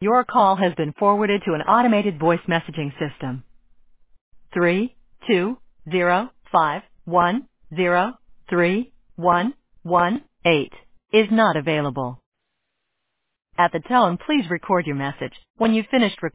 Your call has been forwarded to an automated voice messaging system. 32051031118 is not available. At the tone, please record your message. When you've finished recording,